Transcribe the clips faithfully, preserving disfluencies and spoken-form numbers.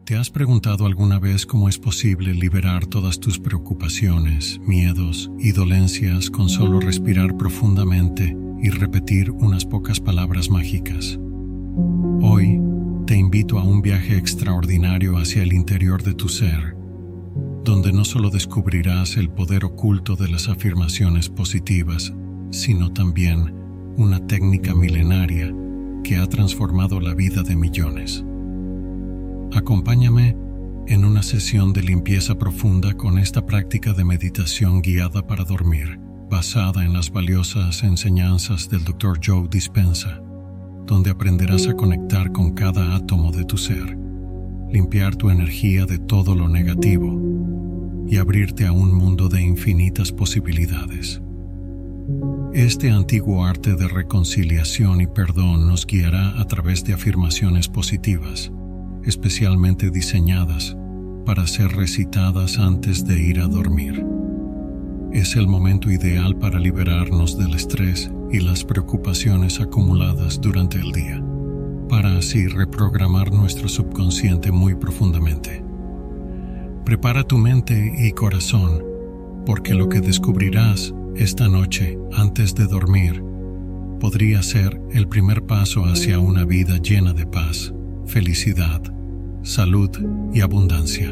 ¿Te has preguntado alguna vez cómo es posible liberar todas tus preocupaciones, miedos y dolencias con solo respirar profundamente y repetir unas pocas palabras mágicas? Hoy te invito a un viaje extraordinario hacia el interior de tu ser, donde no solo descubrirás el poder oculto de las afirmaciones positivas, sino también una técnica milenaria que ha transformado la vida de millones. Acompáñame en una sesión de limpieza profunda con esta práctica de meditación guiada para dormir, basada en las valiosas enseñanzas del doctor Joe Dispenza, donde aprenderás a conectar con cada átomo de tu ser, limpiar tu energía de todo lo negativo y abrirte a un mundo de infinitas posibilidades. Este antiguo arte de reconciliación y perdón nos guiará a través de afirmaciones positivas, especialmente diseñadas para ser recitadas antes de ir a dormir. Es el momento ideal para liberarnos del estrés y las preocupaciones acumuladas durante el día, para así reprogramar nuestro subconsciente muy profundamente. Prepara tu mente y corazón, porque lo que descubrirás esta noche antes de dormir podría ser el primer paso hacia una vida llena de paz, felicidad, salud y abundancia.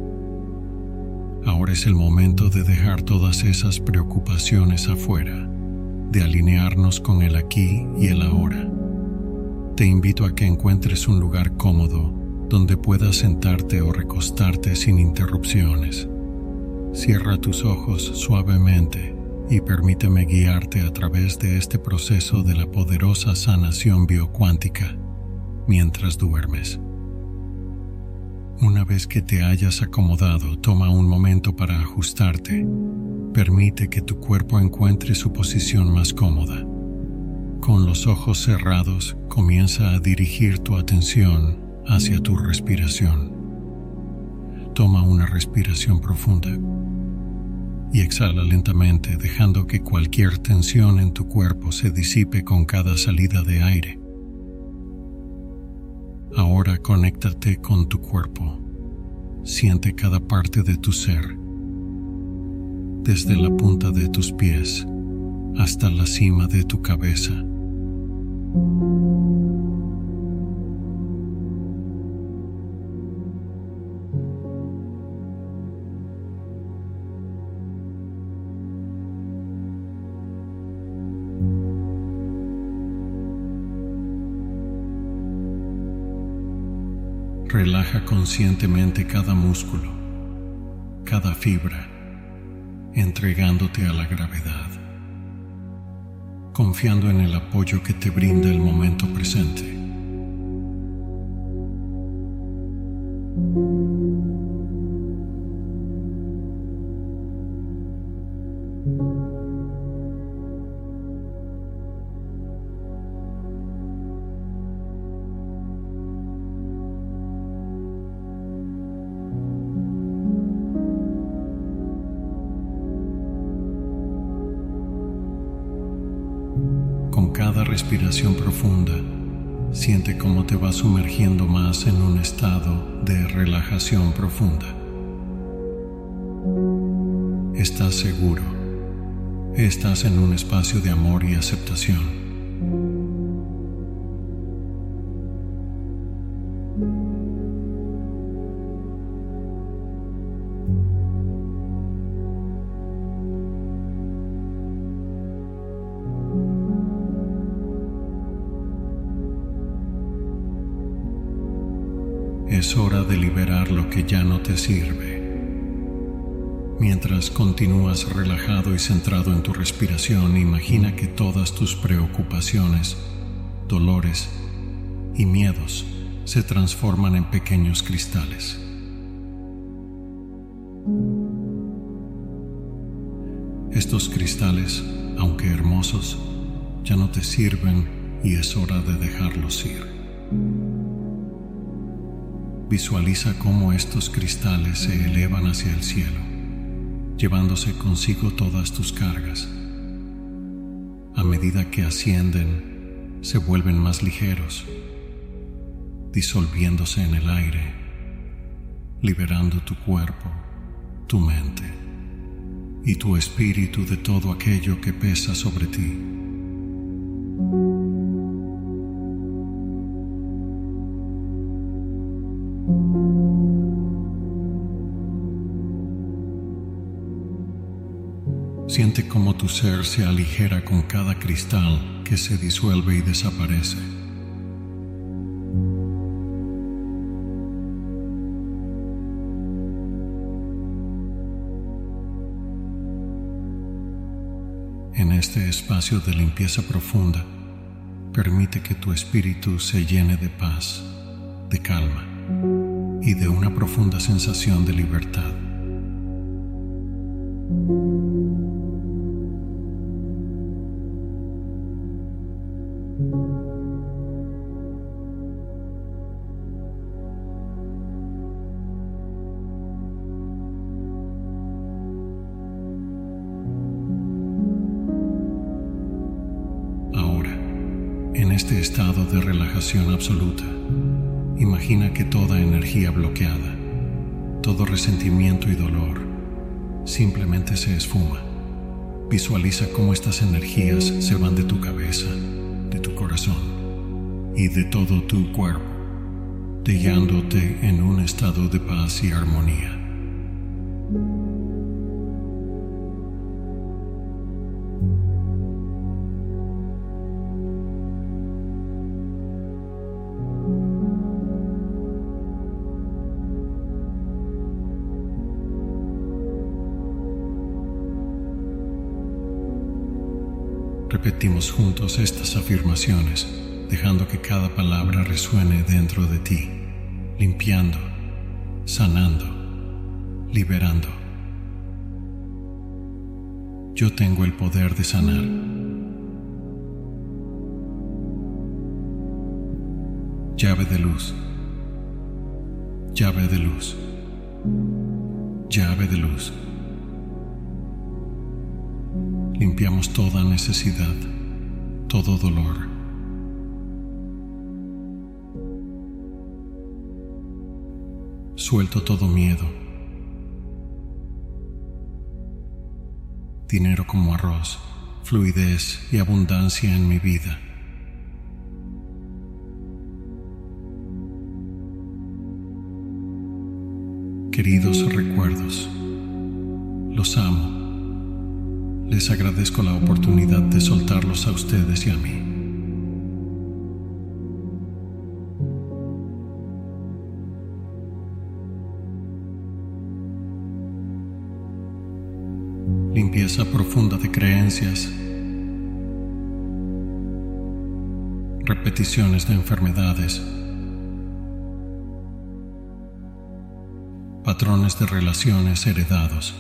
Ahora es el momento de dejar todas esas preocupaciones afuera, de alinearnos con el aquí y el ahora. Te invito a que encuentres un lugar cómodo donde puedas sentarte o recostarte sin interrupciones. Cierra tus ojos suavemente y permíteme guiarte a través de este proceso de la poderosa sanación biocuántica mientras duermes. Una vez que te hayas acomodado, toma un momento para ajustarte. Permite que tu cuerpo encuentre su posición más cómoda. Con los ojos cerrados, comienza a dirigir tu atención hacia tu respiración. Toma una respiración profunda y exhala lentamente, dejando que cualquier tensión en tu cuerpo se disipe con cada salida de aire. Ahora conéctate con tu cuerpo. Siente cada parte de tu ser, desde la punta de tus pies hasta la cima de tu cabeza. Relaja conscientemente cada músculo, cada fibra, entregándote a la gravedad, confiando en el apoyo que te brinda el momento presente. Con cada respiración profunda, siente cómo te vas sumergiendo más en un estado de relajación profunda. Estás seguro. Estás en un espacio de amor y aceptación. Es hora de liberar lo que ya no te sirve. Mientras continúas relajado y centrado en tu respiración, imagina que todas tus preocupaciones, dolores y miedos se transforman en pequeños cristales. Estos cristales, aunque hermosos, ya no te sirven y es hora de dejarlos ir. Visualiza cómo estos cristales se elevan hacia el cielo, llevándose consigo todas tus cargas. A medida que ascienden, se vuelven más ligeros, disolviéndose en el aire liberando tu cuerpo, tu mente y tu espíritu de todo aquello que pesa sobre ti. Siente cómo tu ser se aligera con cada cristal que se disuelve y desaparece. En este espacio de limpieza profunda, permite que tu espíritu se llene de paz, de calma y de una profunda sensación de libertad. En este estado de relajación absoluta, imagina que toda energía bloqueada, todo resentimiento y dolor, simplemente se esfuma. Visualiza cómo estas energías se van de tu cabeza, de tu corazón y de todo tu cuerpo, dejándote en un estado de paz y armonía. Repetimos juntos estas afirmaciones, dejando que cada palabra resuene dentro de ti, limpiando, sanando, liberando. Yo tengo el poder de sanar. Llave de luz. Llave de luz. Llave de luz. Limpiamos toda necesidad, todo dolor. Suelto todo miedo. Dinero como arroz, fluidez y abundancia en mi vida. Queridos recuerdos, los amo. Les agradezco la oportunidad de soltarlos a ustedes y a mí. Limpieza profunda de creencias, repeticiones de enfermedades, patrones de relaciones heredados.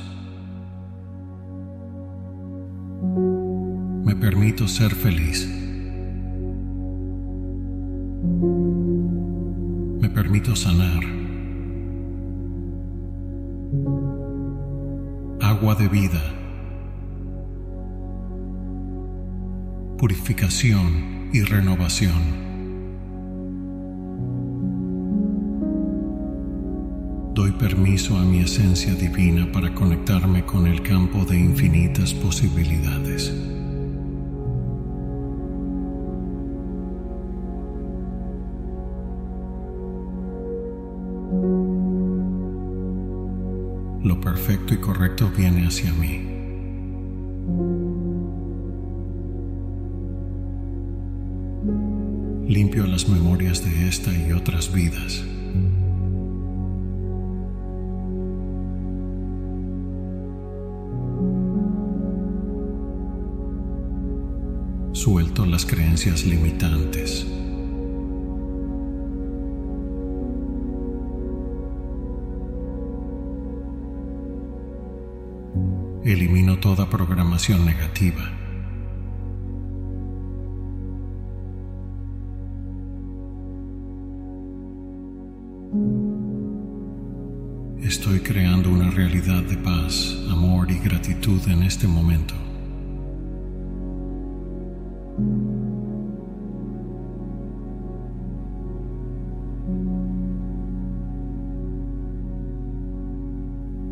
Me permito ser feliz. Me permito sanar. Agua de vida. Purificación y renovación. Doy permiso a mi esencia divina para conectarme con el campo de infinitas posibilidades. Lo perfecto y correcto viene hacia mí. Limpio las memorias de esta y otras vidas. Suelto las creencias limitantes. Elimino toda programación negativa. Estoy creando una realidad de paz, amor y gratitud en este momento.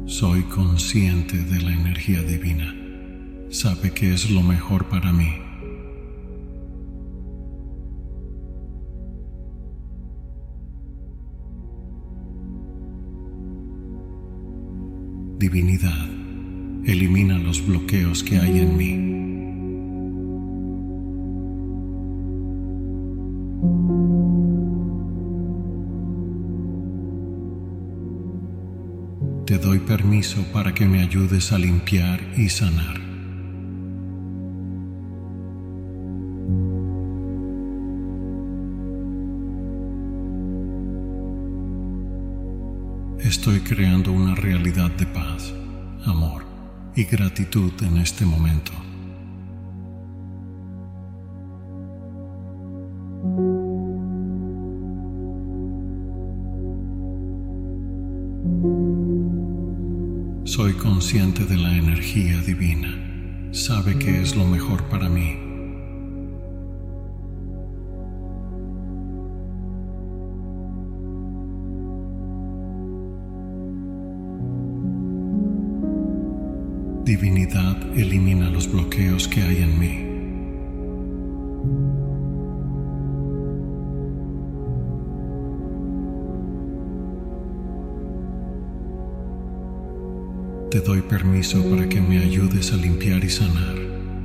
Soy consciente de la energía divina. Sabe que es lo mejor para mí. Divinidad, elimina los bloqueos que hay en mí. Te doy permiso para que me ayudes a limpiar y sanar. Estoy creando una realidad de paz, amor y gratitud en este momento. Soy consciente de la energía divina. Sabe que es lo mejor para mí. Divinidad, elimina los bloqueos que hay en mí. Te doy permiso para que me ayudes a limpiar y sanar.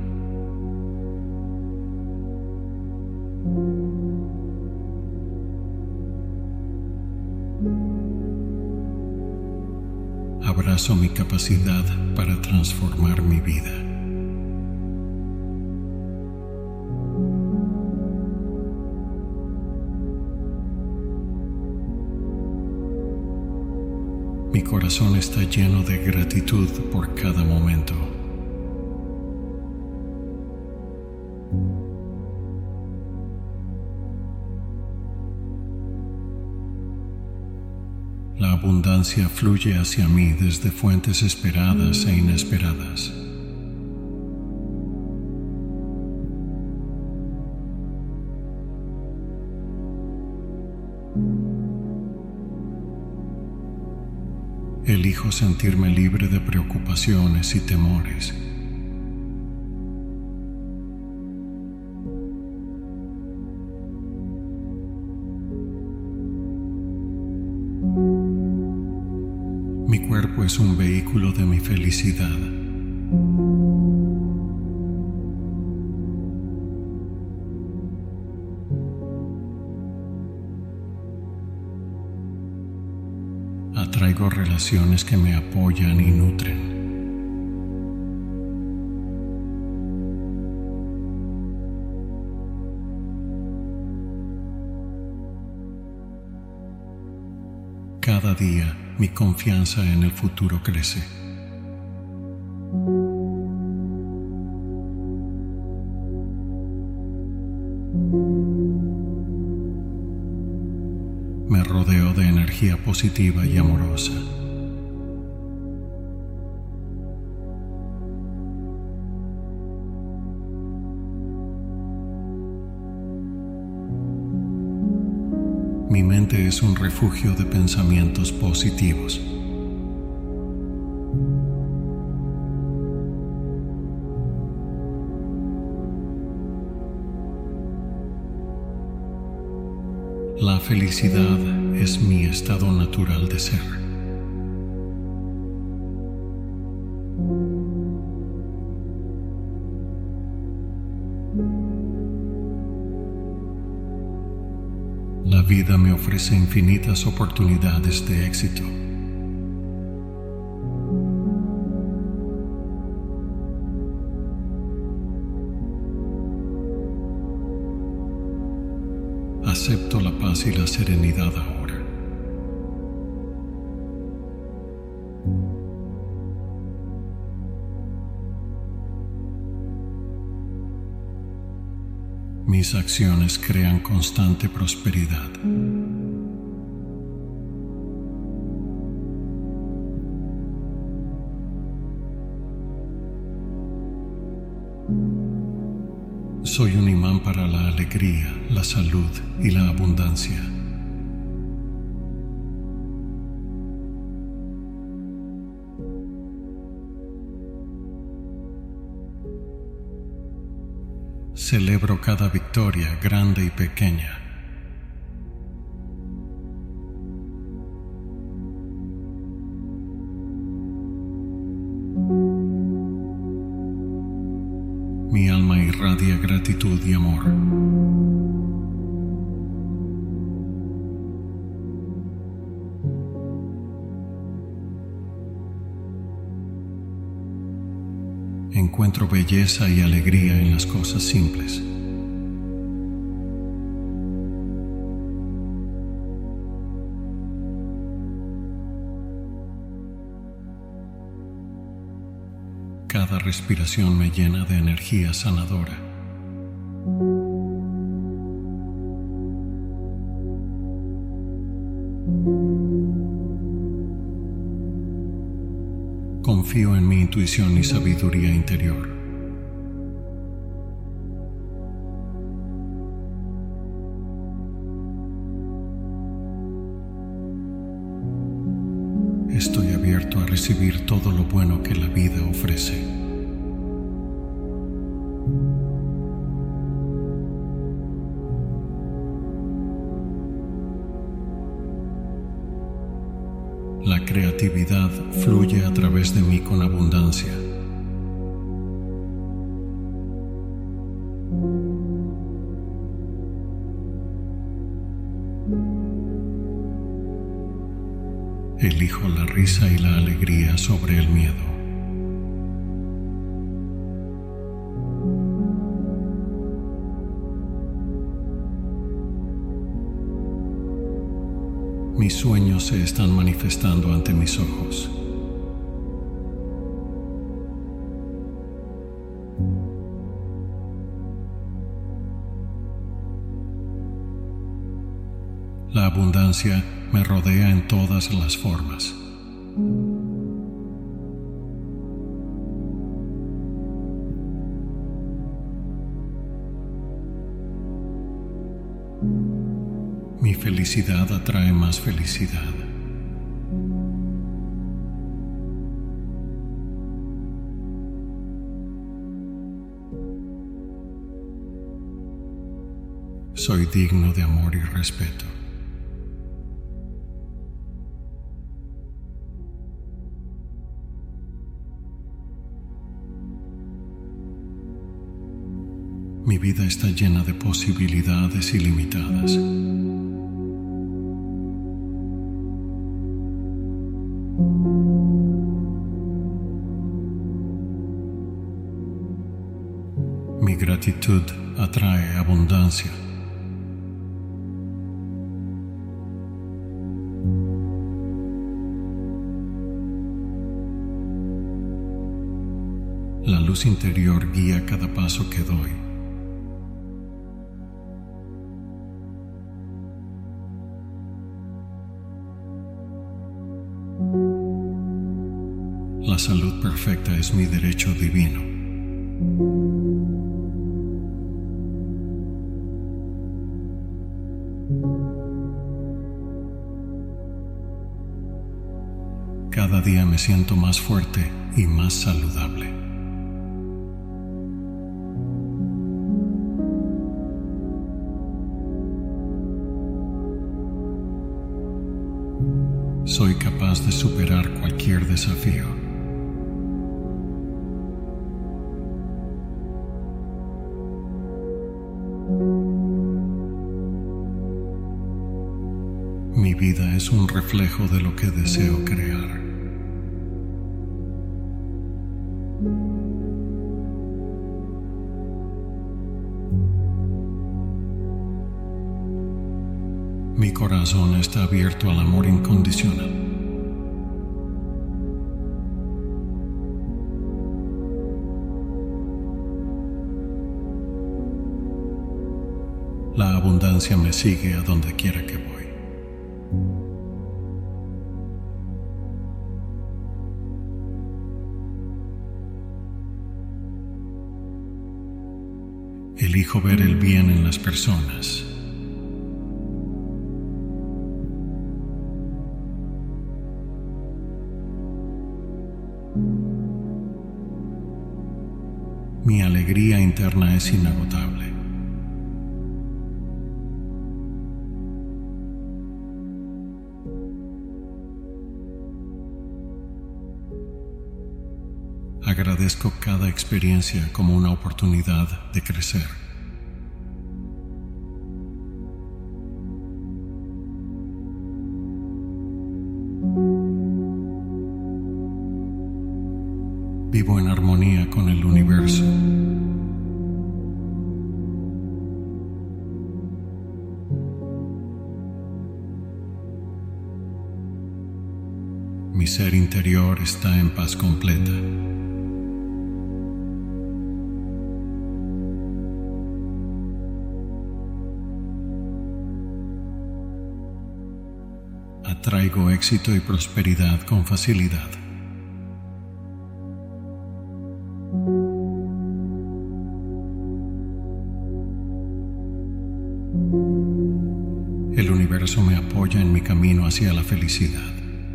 Abrazo mi capacidad para transformar mi vida. Mi corazón está lleno de gratitud por cada momento. La abundancia fluye hacia mí desde fuentes esperadas e inesperadas. Elijo sentirme libre de preocupaciones y temores. Mi cuerpo es un vehículo de mi felicidad. Atraigo relaciones que me apoyan y nutren. Cada día, mi confianza en el futuro crece. Me rodeo de energía positiva y amorosa. Mi mente es un refugio de pensamientos positivos. La felicidad es mi estado natural de ser. La vida me ofrece infinitas oportunidades de éxito. Acepto la paz y la serenidad ahora. Mis acciones crean constante prosperidad. Soy un imán para la alegría, la salud y la abundancia. Celebro cada victoria grande y pequeña. Mi alma irradia gratitud y amor. Encuentro belleza y alegría en las cosas simples. Cada respiración me llena de energía sanadora. Confío en mi intuición y sabiduría interior. Estoy abierto a recibir todo lo bueno que la vida ofrece. La creatividad fluye a través de mí con abundancia. Elijo la risa y la alegría sobre el miedo. Mis sueños se están manifestando ante mis ojos. La abundancia me rodea en todas las formas. Mi felicidad atrae más felicidad. Soy digno de amor y respeto. Mi vida está llena de posibilidades ilimitadas. Mi gratitud atrae abundancia. La luz interior guía cada paso que doy. La salud perfecta es mi derecho divino. Cada día me siento más fuerte y más saludable. Soy capaz de superar cualquier desafío. Mi vida es un reflejo de lo que deseo crear. Mi corazón está abierto al amor incondicional. La abundancia me sigue a donde quiera que voy. Elijo ver el bien en las personas. Mi alegría interna es inagotable. Agradezco cada experiencia como una oportunidad de crecer. Vivo en armonía con el universo. Mi ser interior está en paz completa. Atraigo éxito y prosperidad con facilidad. El universo me apoya en mi camino hacia la felicidad.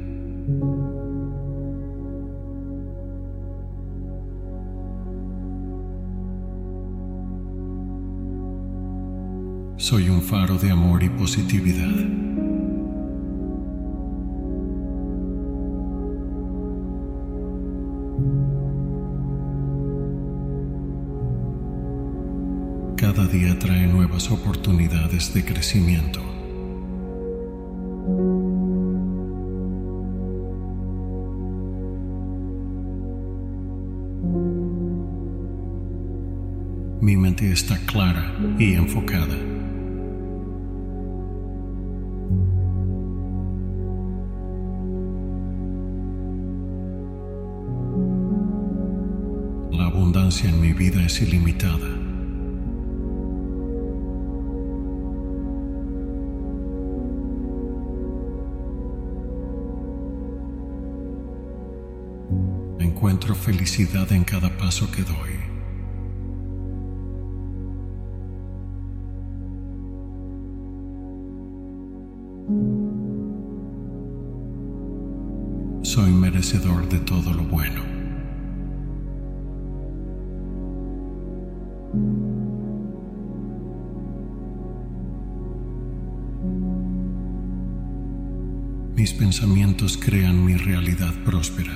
Soy un faro de amor y positividad. Cada día trae nuevas oportunidades de crecimiento. Mi mente está clara y enfocada. La abundancia en mi vida es ilimitada. Encuentro felicidad en cada paso que doy. Soy merecedor de todo lo bueno. Mis pensamientos crean mi realidad próspera.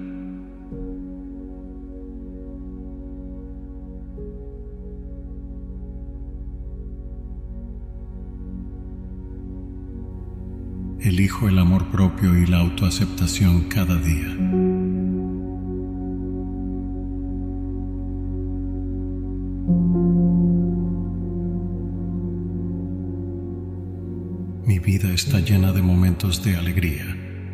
Elijo el amor propio y la autoaceptación cada día. Mi vida está llena de momentos de alegría.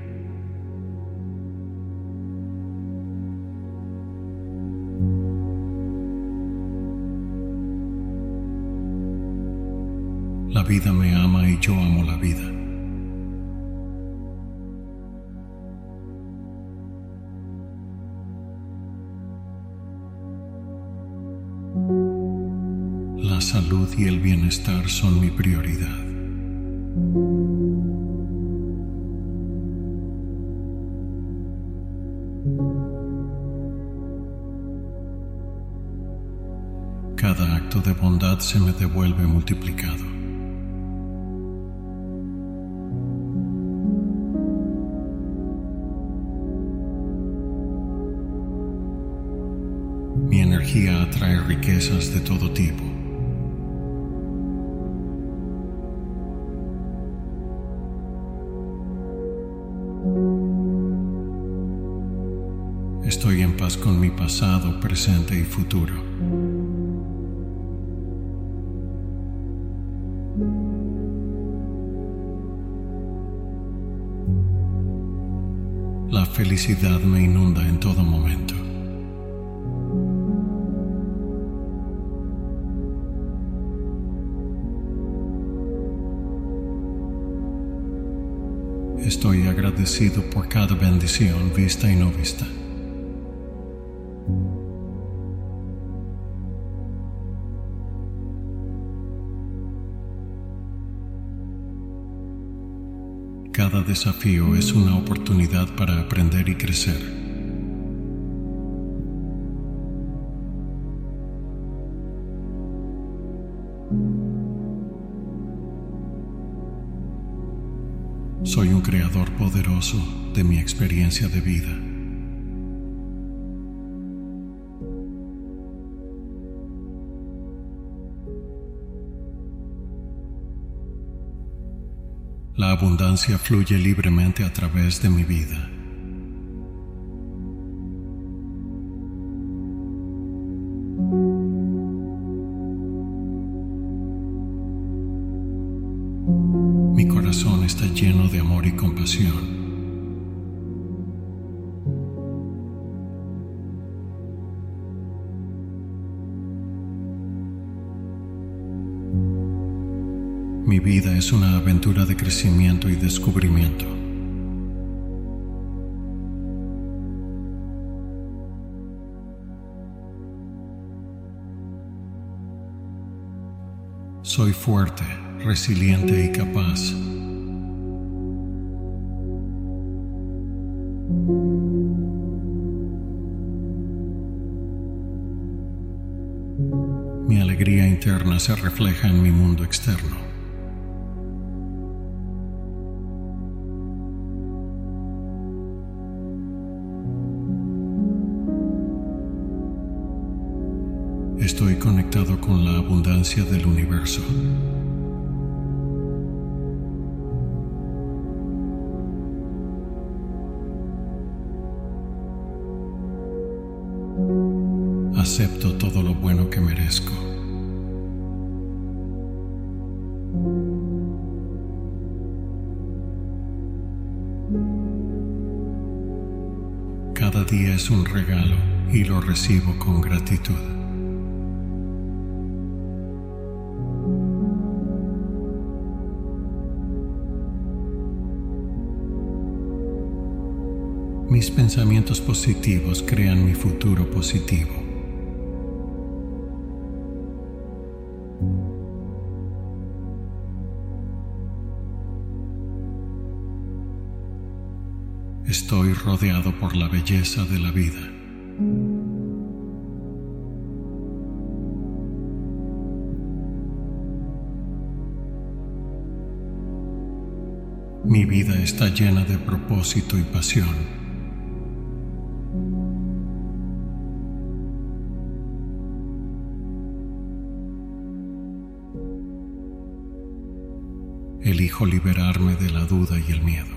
La vida me ama y yo amo la vida. La salud y el bienestar son mi prioridad. Cada acto de bondad se me devuelve multiplicado. Mi energía atrae riquezas de todo tipo. Estoy en paz con mi pasado, presente y futuro. La felicidad me inunda en todo momento. Estoy agradecido por cada bendición vista y no vista. Cada desafío es una oportunidad para aprender y crecer. co-creador poderoso de mi experiencia de vida. La abundancia fluye libremente a través de mi vida. Mi corazón está lleno de amor y compasión. Mi vida es una aventura de crecimiento y descubrimiento. Soy fuerte, resiliente y capaz. Mi alegría interna se refleja en mi mundo externo. Estoy conectado con la abundancia del universo. Acepto todo lo bueno que merezco. Cada día es un regalo y lo recibo con gratitud. Mis pensamientos positivos crean mi futuro positivo. Estoy rodeado por la belleza de la vida. Mi vida está llena de propósito y pasión. Elijo liberarme de la duda y el miedo.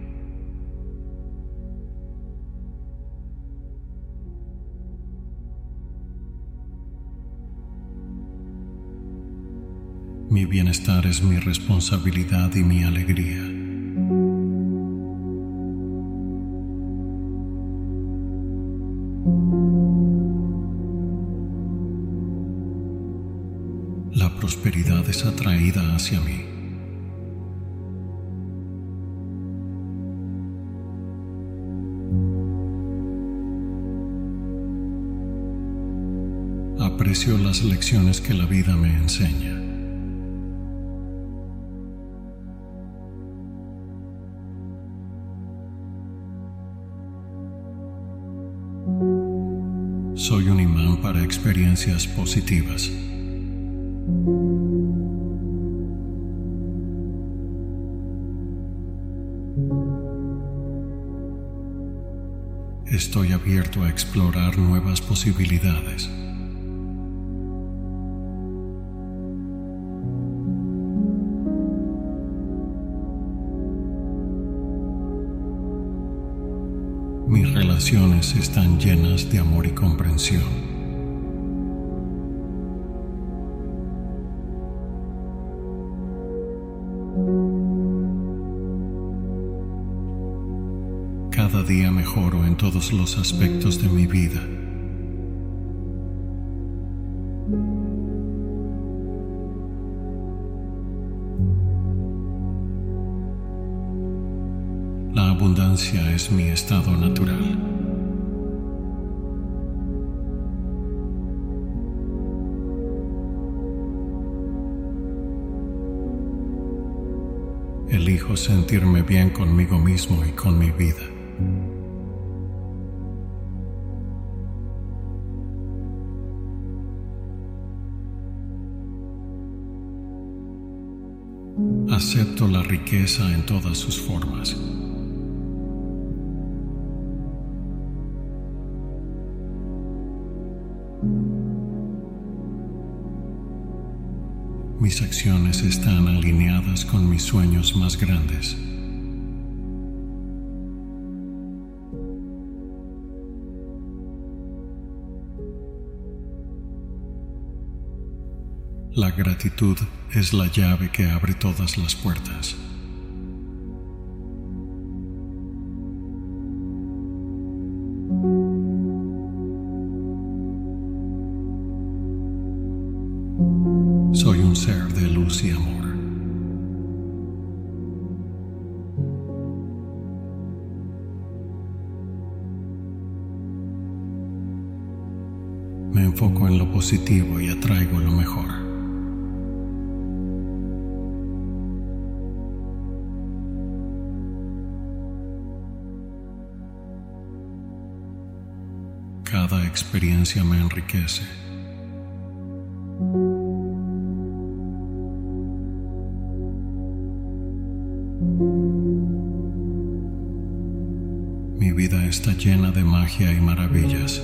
Mi bienestar es mi responsabilidad y mi alegría. La prosperidad es atraída hacia mí. Aprecio las lecciones que la vida me enseña. Soy un imán para experiencias positivas. Estoy abierto a explorar nuevas posibilidades. Mis relaciones están llenas de amor y comprensión. Cada día mejoro en todos los aspectos de mi vida. La abundancia es mi estado natural. Elijo sentirme bien conmigo mismo y con mi vida. Acepto la riqueza en todas sus formas. Mis acciones están alineadas con mis sueños más grandes. La gratitud es la llave que abre todas las puertas. Soy un ser de luz y amor. Me enfoco en lo positivo y atraigo lo mejor. Cada experiencia me enriquece. Mi vida está llena de magia y maravillas.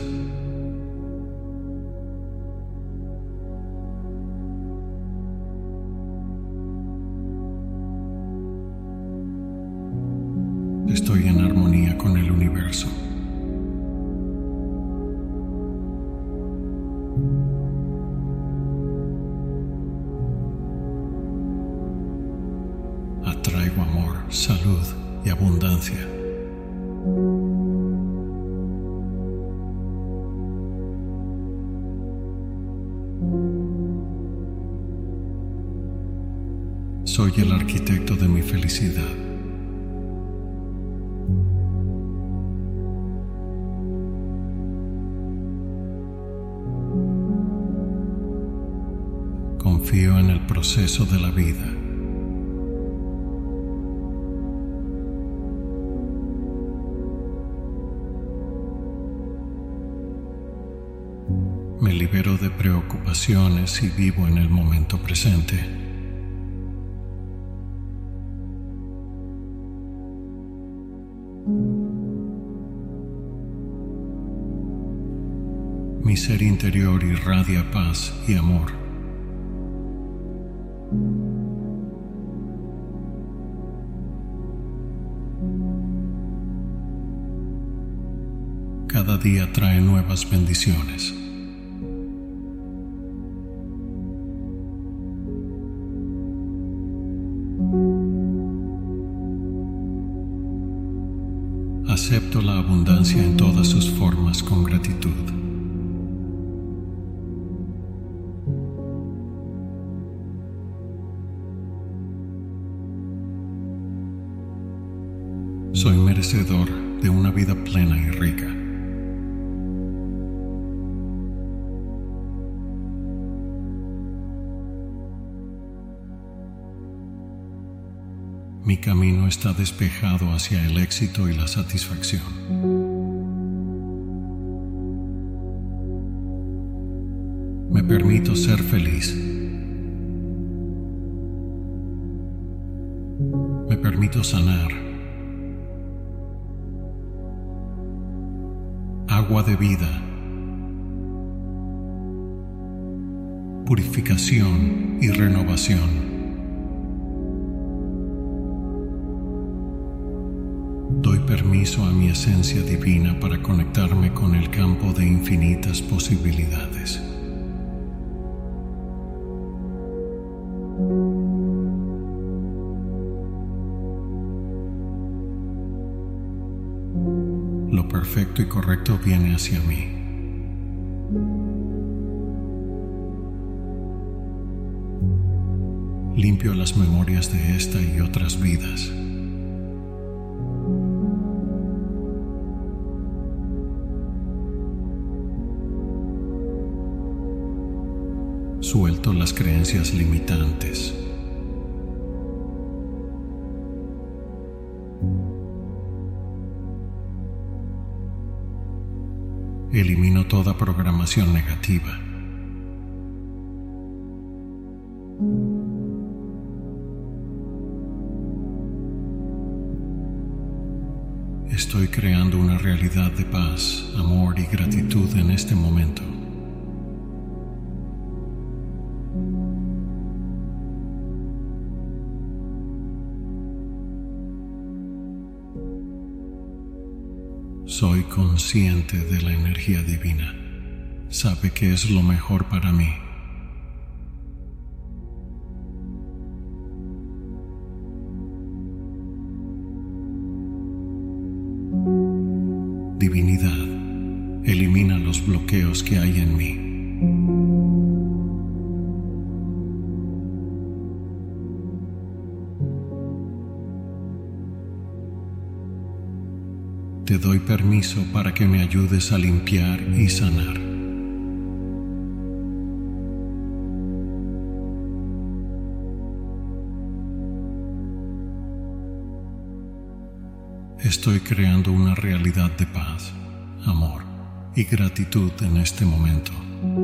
Estoy en armonía con el universo. Atraigo amor, salud y abundancia. Soy el arquitecto de mi felicidad. Confío en el proceso de la vida. Me libero de preocupaciones y vivo en el momento presente. Mi ser interior irradia paz y amor. Cada día trae nuevas bendiciones. Acepto la abundancia en todas sus formas con gratitud. Soy merecedor de una vida plena y rica. Mi camino está despejado hacia el éxito y la satisfacción. Me permito ser feliz. Me permito sanar. Agua de vida. Purificación y renovación. Doy permiso a mi esencia divina para conectarme con el campo de infinitas posibilidades. Lo perfecto y correcto viene hacia mí. Limpio las memorias de esta y otras vidas. Suelto las creencias limitantes. Elimino toda programación negativa. Estoy creando una realidad de paz, amor y gratitud en este momento. Soy consciente de la energía divina. Sabe que es lo mejor para mí. Divinidad, elimina los bloqueos que hay en mí. Te doy permiso para que me ayudes a limpiar y sanar. Estoy creando una realidad de paz, amor y gratitud en este momento.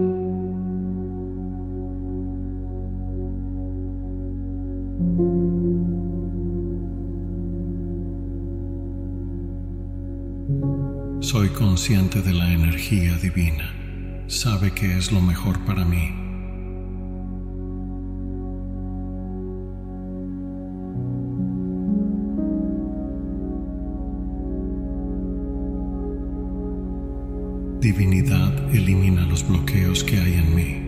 Soy consciente de la energía divina. Sabe que es lo mejor para mí. Divinidad, elimina los bloqueos que hay en mí.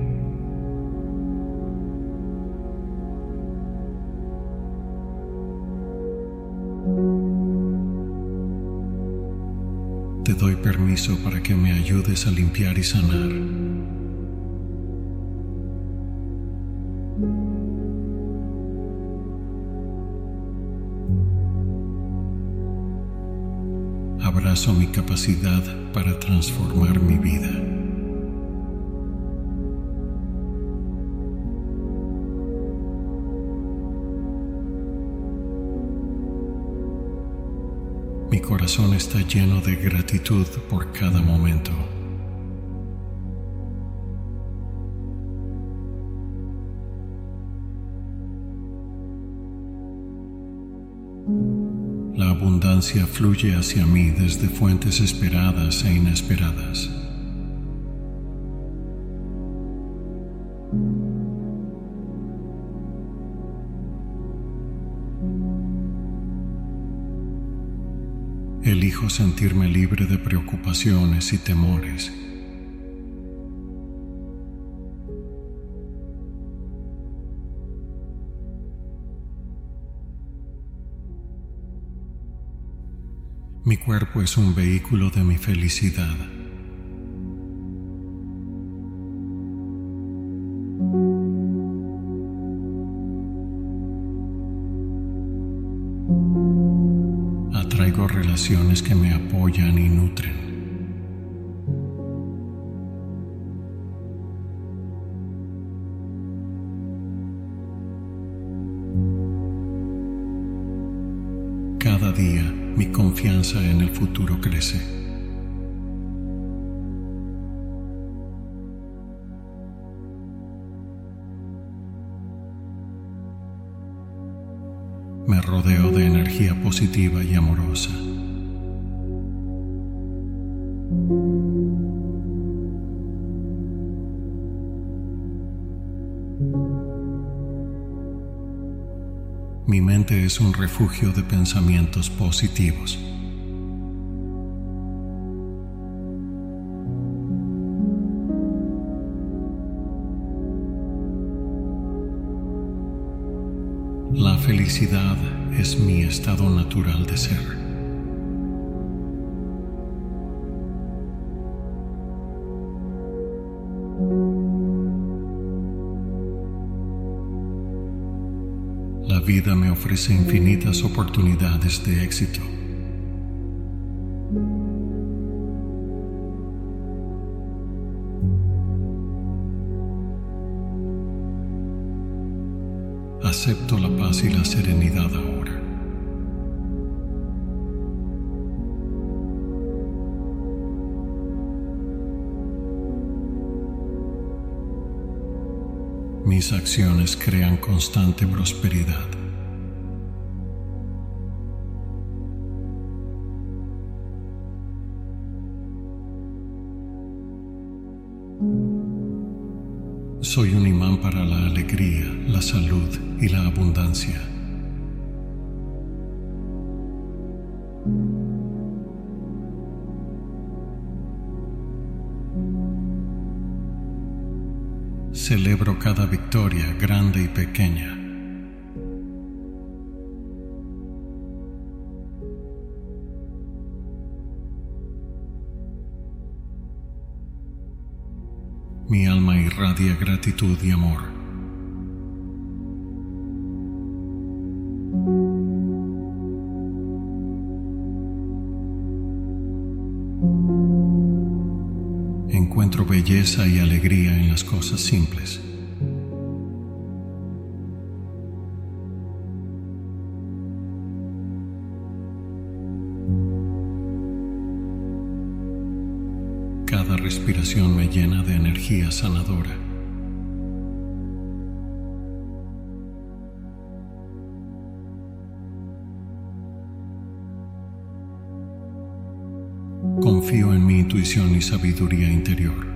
Te doy permiso para que me ayudes a limpiar y sanar. Abrazo mi capacidad para transformar mi vida. Mi corazón está lleno de gratitud por cada momento. La abundancia fluye hacia mí desde fuentes esperadas e inesperadas. Elijo sentirme libre de preocupaciones y temores. Mi cuerpo es un vehículo de mi felicidad. Atraigo relaciones que me apoyan y nutren. Cada día, mi confianza en el futuro crece. Me rodeo de energía positiva y amorosa. Mi mente es un refugio de pensamientos positivos. La felicidad es mi estado natural de ser. La vida me ofrece infinitas oportunidades de éxito. Acepto la paz y la serenidad ahora. Mis acciones crean constante prosperidad. Soy un imán para la alegría, la salud y la abundancia. Celebro cada victoria grande y pequeña. Mi alma irradia gratitud y amor. Encuentro belleza y alegría en las cosas simples. Cada respiración me llena de energía sanadora. Confío en mi intuición y sabiduría interior.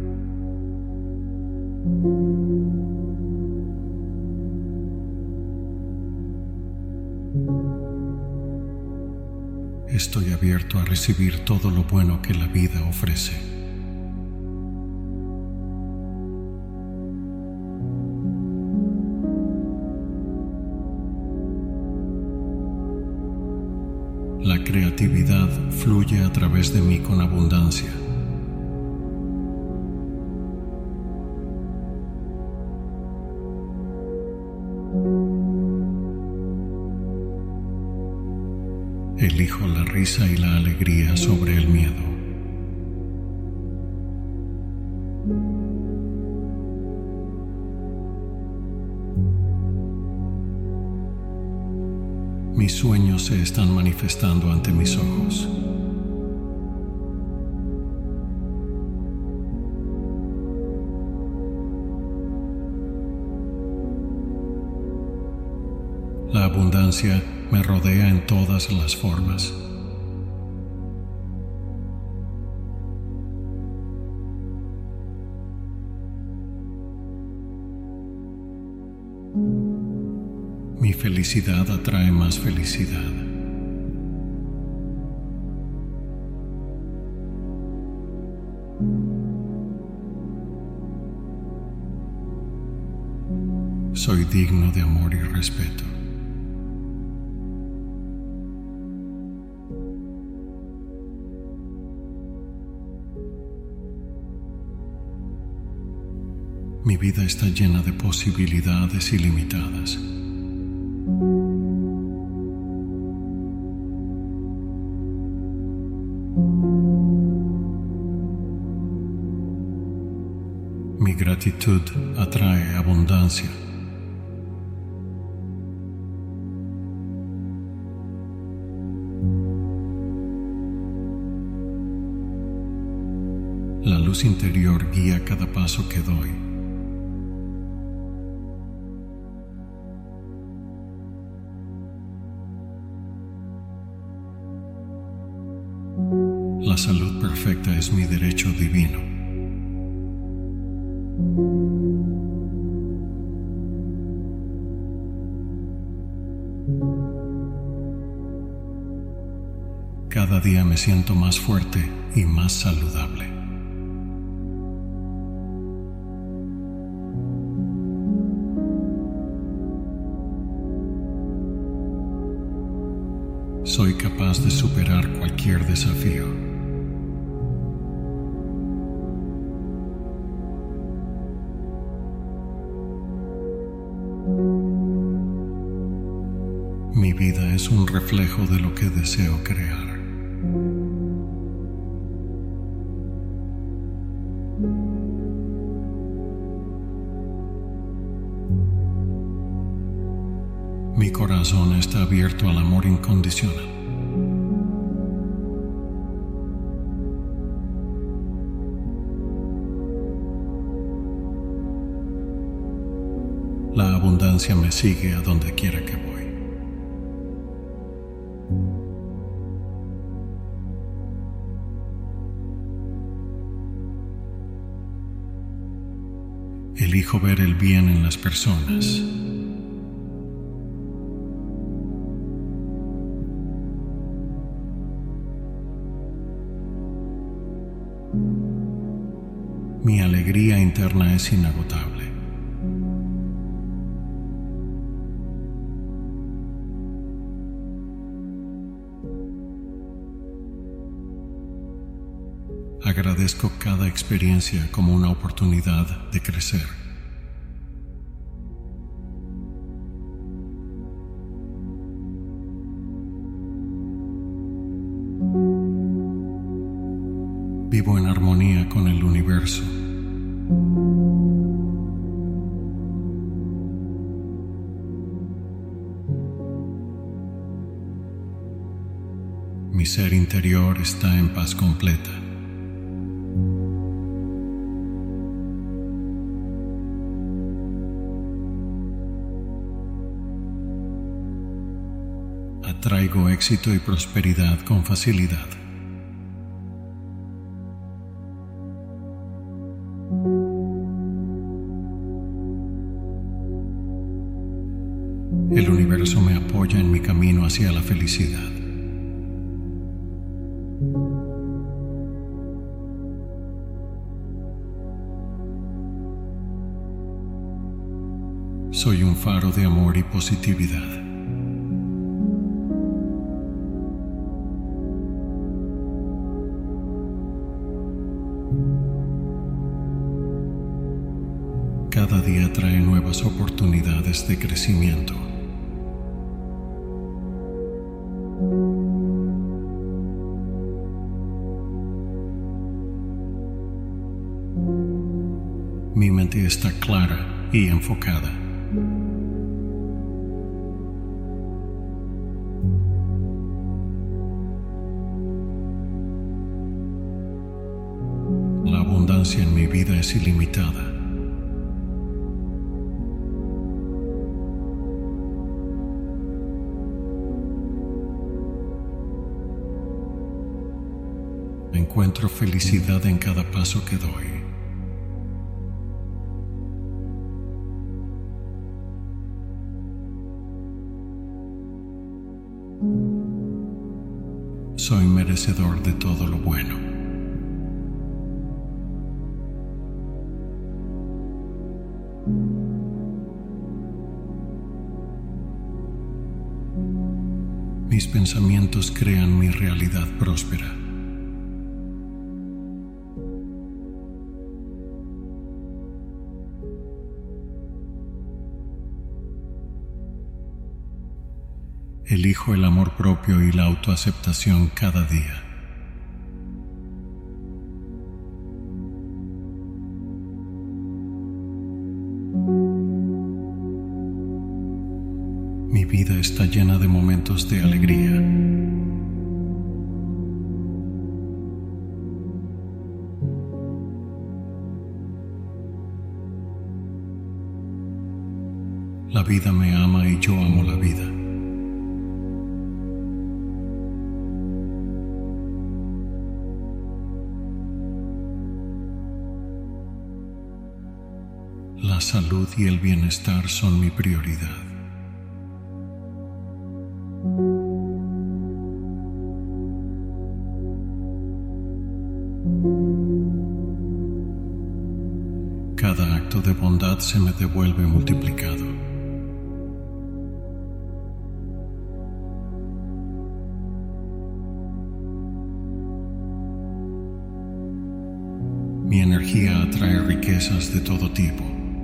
Estoy abierto a recibir todo lo bueno que la vida ofrece. La creatividad fluye a través de mí con abundancia. Elijo la risa y la alegría sobre el miedo. Mis sueños se están manifestando ante mis ojos. La abundancia me rodea en todas las formas. Mi felicidad atrae más felicidad. Soy digno de amor y respeto. Mi vida está llena de posibilidades ilimitadas. Mi gratitud atrae abundancia. La luz interior guía cada paso que doy. La salud perfecta es mi derecho divino. Cada día me siento más fuerte y más saludable. Soy capaz de superar cualquier desafío. Mi vida es un reflejo de lo que deseo crear. Mi corazón está abierto al amor incondicional. La abundancia me sigue a donde quiera que voy. Elijo ver el bien en las personas. Mi alegría interna es inagotable. Agradezco cada experiencia como una oportunidad de crecer. Vivo en armonía con el universo. Mi ser interior está en paz completa. Atraigo éxito y prosperidad con facilidad. El universo me apoya en mi camino hacia la felicidad. Soy un faro de amor y positividad. Cada día trae nuevas oportunidades de crecimiento. Mi mente está clara y enfocada. La abundancia en mi vida es ilimitada. Encuentro felicidad en cada paso que doy. Soy merecedor de todo lo bueno. Mis pensamientos crean mi realidad próspera. Elijo el amor propio y la autoaceptación cada día. Mi vida está llena de momentos de alegría. La vida me ama y yo amo la vida. La salud y el bienestar son mi prioridad. Cada acto de bondad se me devuelve multiplicado. Mi energía atrae riquezas de todo tipo.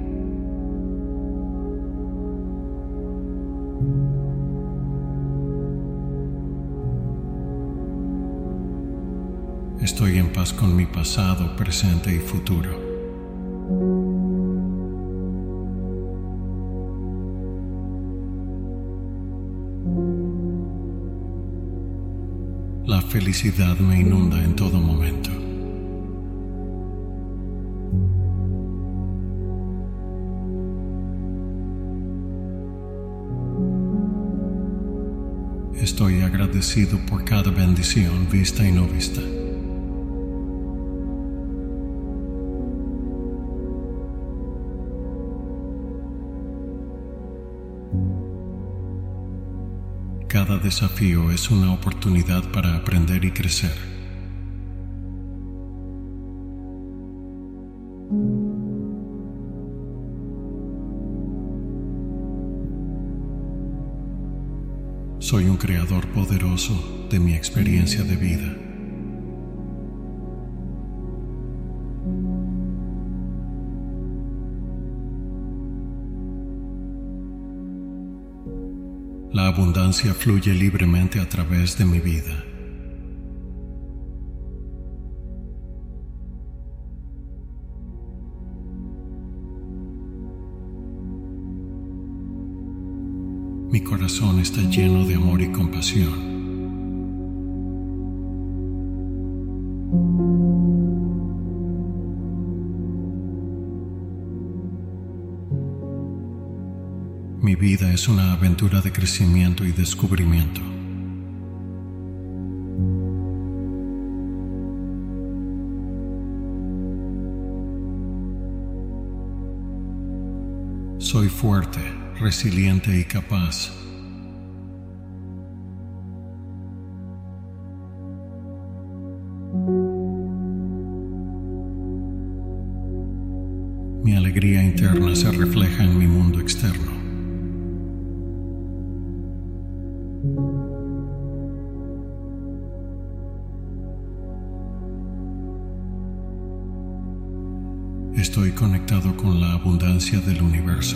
Estoy en paz con mi pasado, presente y futuro. La felicidad me inunda en todo momento. Estoy agradecido por cada bendición vista y no vista. desafío es una oportunidad para aprender y crecer. Soy un creador poderoso de mi experiencia de vida. La abundancia fluye libremente a través de mi vida. Mi corazón está lleno de amor y compasión. Mi vida es una aventura de crecimiento y descubrimiento. Soy fuerte, resiliente y capaz. Mi alegría interna se refleja en mi mundo externo. Estoy conectado con la abundancia del universo.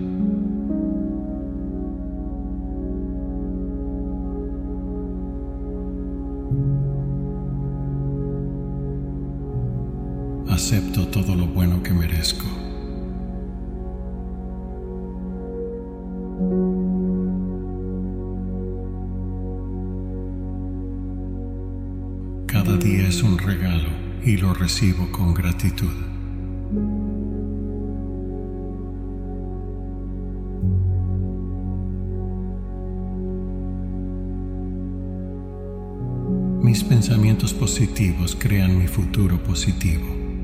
Acepto todo lo bueno que merezco. Cada día es un regalo y lo recibo con gratitud. Mis pensamientos positivos crean mi futuro positivo.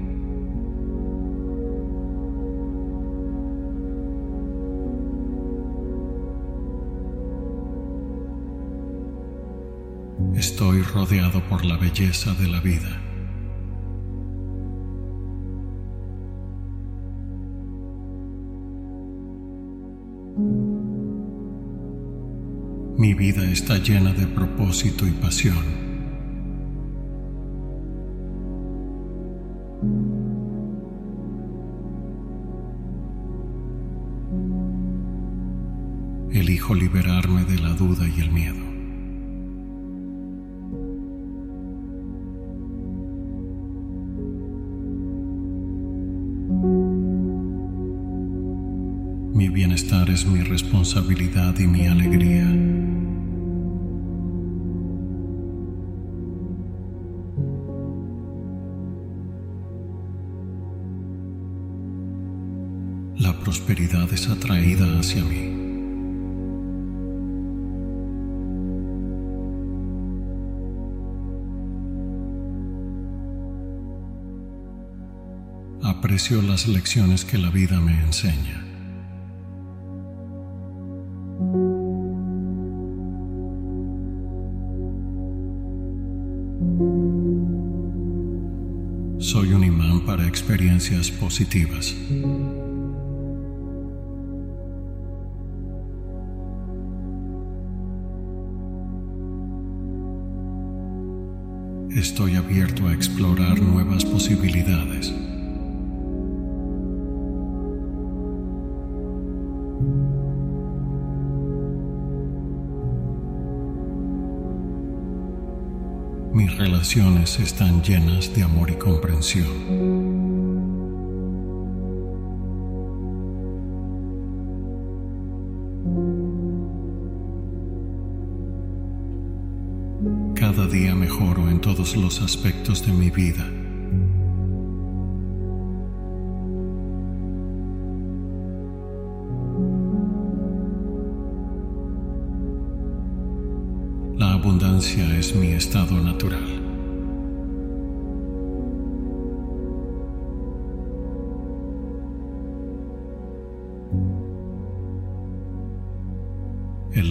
Estoy rodeado por la belleza de la vida. Mi vida está llena de propósito y pasión. Elijo liberarme de la duda y el miedo. Mi bienestar es mi responsabilidad y mi alegría. La prosperidad es atraída hacia mí. Aprecio las lecciones que la vida me enseña. Soy un imán para experiencias positivas. Estoy abierto a explorar nuevas posibilidades. Mis relaciones están llenas de amor y comprensión. Cada día mejoro en todos los aspectos de mi vida. La abundancia es mi estado natural.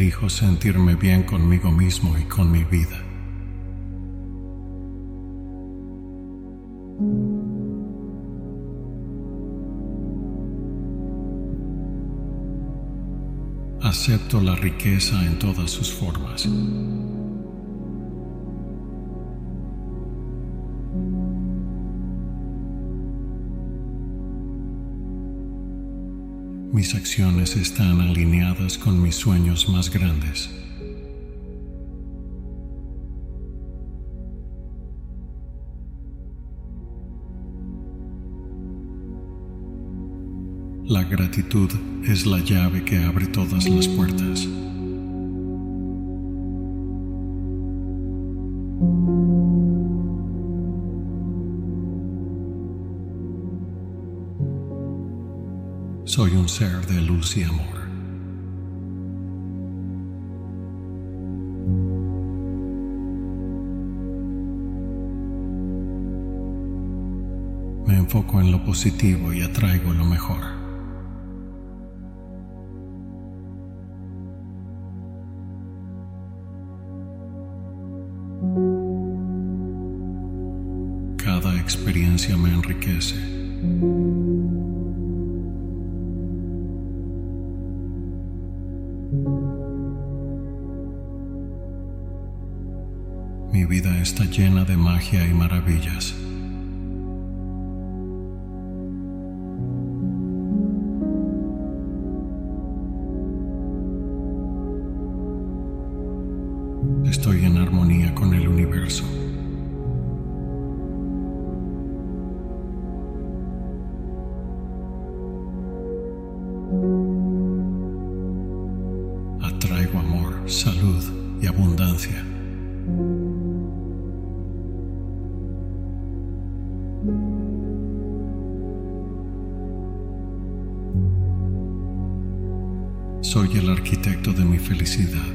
elijo sentirme bien conmigo mismo y con mi vida. Acepto la riqueza en todas sus formas. Mis acciones están alineadas con mis sueños más grandes. La gratitud es la llave que abre todas las puertas. Soy un ser de luz y amor. Me enfoco en lo positivo y atraigo lo mejor. Cada experiencia me enriquece. Mi vida está llena de magia y maravillas. Estoy en armonía con el universo. Atraigo amor, salud y abundancia. Soy el arquitecto de mi felicidad.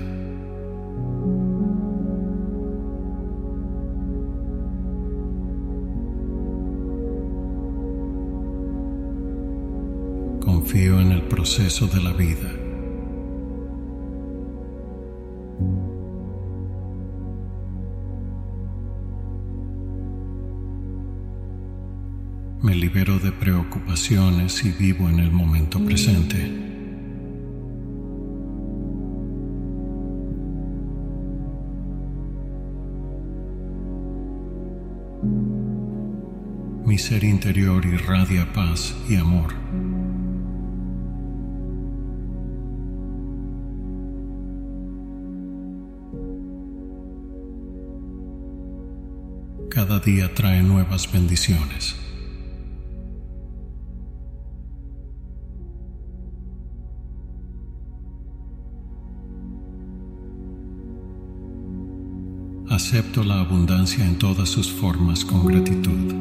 Confío en el proceso de la vida. Me libero de preocupaciones y vivo en el momento presente. Mi ser interior irradia paz y amor. Cada día trae nuevas bendiciones. Acepto la abundancia en todas sus formas con gratitud.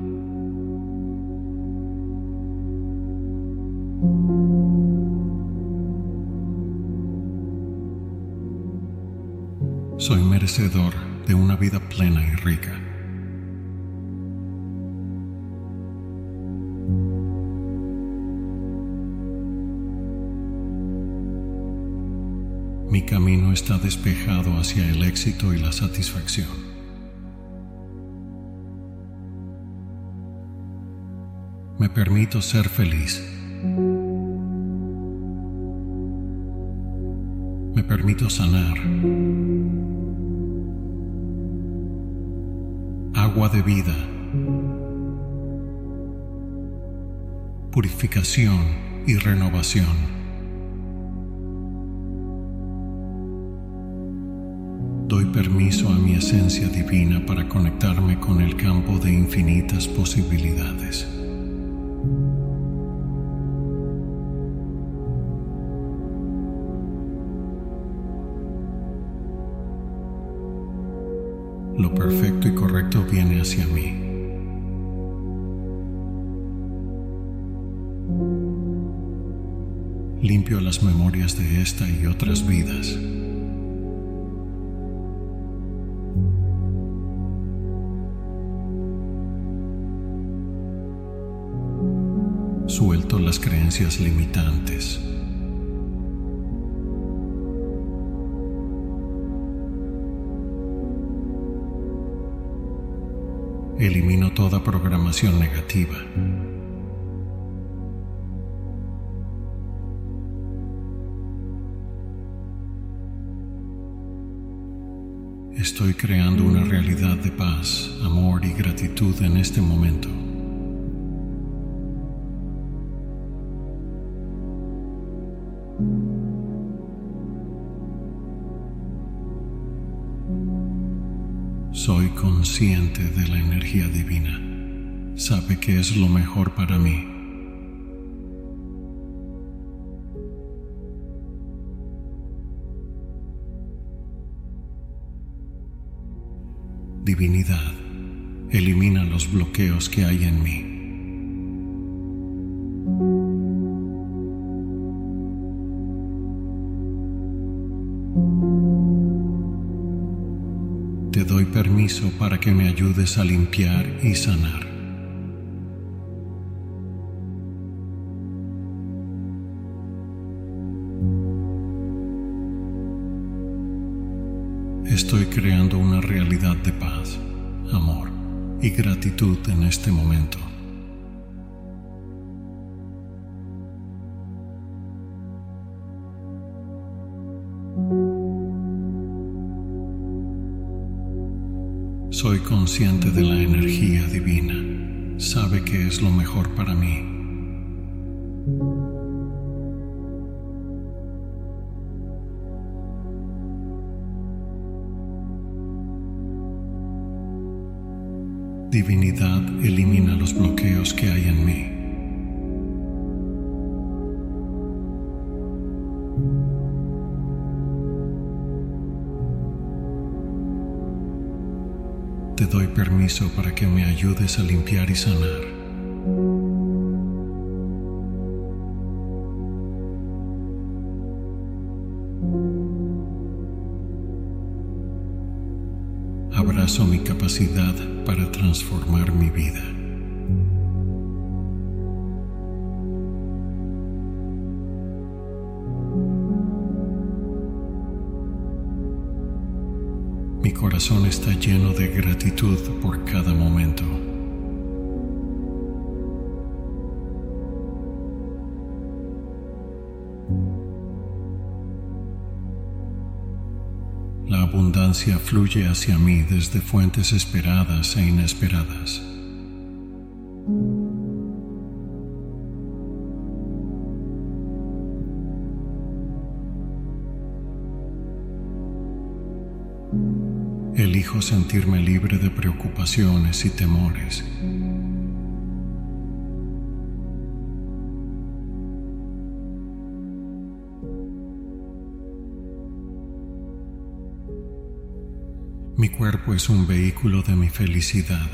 Soy merecedor de una vida plena y rica. Mi camino está despejado hacia el éxito y la satisfacción. Me permito ser feliz. Me permito sanar. Agua de vida. Purificación y renovación. Doy permiso a mi esencia divina para conectarme con el campo de infinitas posibilidades. Lo perfecto y correcto viene hacia mí. Limpio las memorias de esta y otras vidas. Suelto las creencias limitantes. Elimino toda programación negativa. Estoy creando una realidad de paz, amor y gratitud en este momento. Soy consciente de la energía divina. Sabe que es lo mejor para mí. Divinidad, elimina los bloqueos que hay en mí. Te doy permiso para que me ayudes a limpiar y sanar. Estoy creando una realidad de paz, amor y gratitud en este momento. Soy consciente de la energía divina. Sabe que es lo mejor para mí. Divinidad, elimina los bloqueos que hay en mí. Te doy permiso para que me ayudes a limpiar y sanar. Abrazo mi capacidad para transformar mi vida. Mi corazón está lleno de gratitud por cada momento. La abundancia fluye hacia mí desde fuentes esperadas e inesperadas. Elijo sentirme libre de preocupaciones y temores. Mi cuerpo es un vehículo de mi felicidad.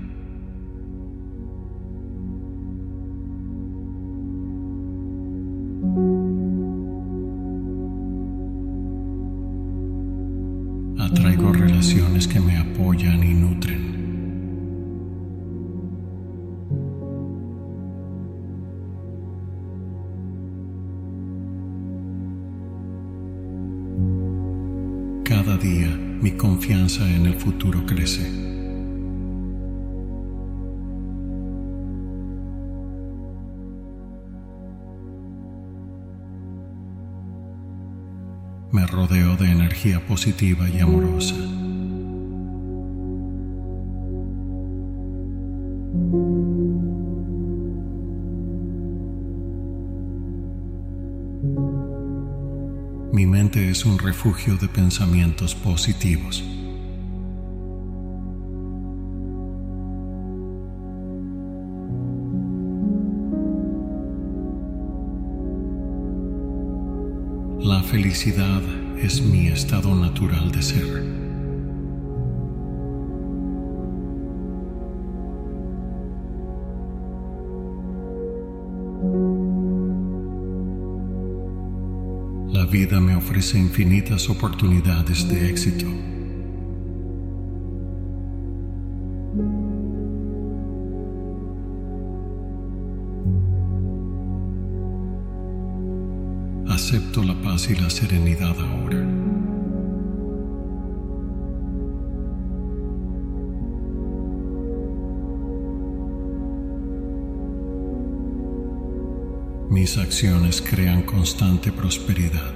Atraigo relaciones que me apoyan y nutren. Cada día, mi confianza en el futuro crece. Me rodeo de energía positiva y amorosa. Mi mente es un refugio de pensamientos positivos. La felicidad es mi estado natural de ser. La vida me ofrece infinitas oportunidades de éxito. Acepto la paz y la serenidad ahora. Mis acciones crean constante prosperidad.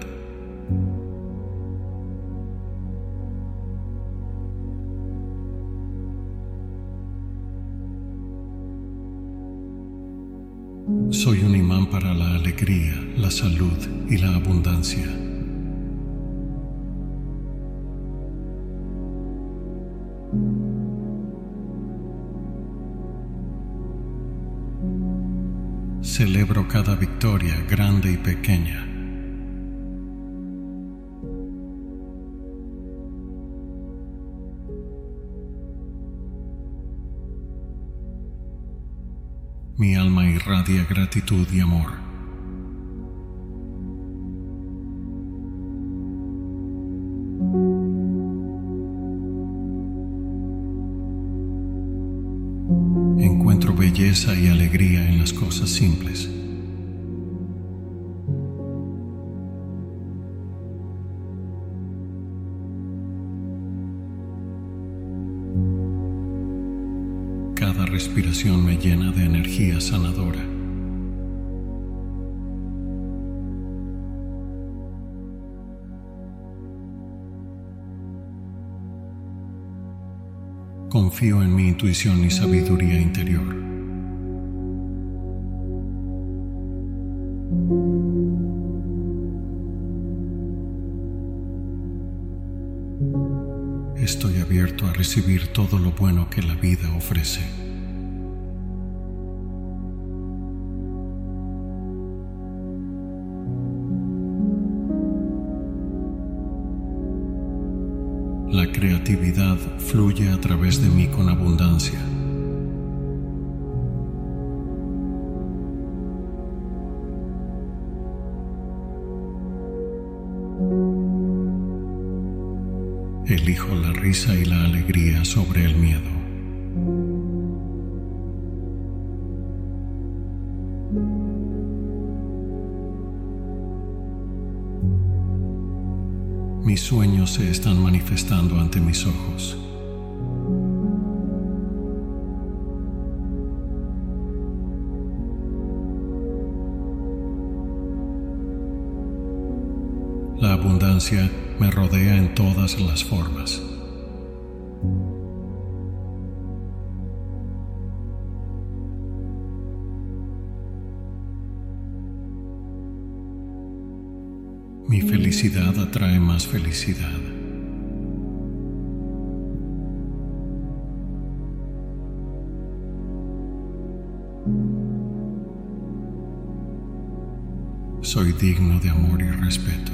Soy un imán para la alegría, la salud y la abundancia. Celebro cada victoria grande y pequeña. Mi alma irradia gratitud y amor. Encuentro belleza y alegría en las cosas simples. Cada respiración me llena de energía sanadora. Confío en mi intuición y sabiduría interior. Estoy abierto a recibir todo lo bueno que la vida ofrece. La creatividad fluye a través de mí con abundancia. Elijo la risa y la alegría sobre el miedo. Mis sueños se están manifestando ante mis ojos. La abundancia me rodea en todas las formas. Mi felicidad atrae más felicidad. Soy digno de amor y respeto.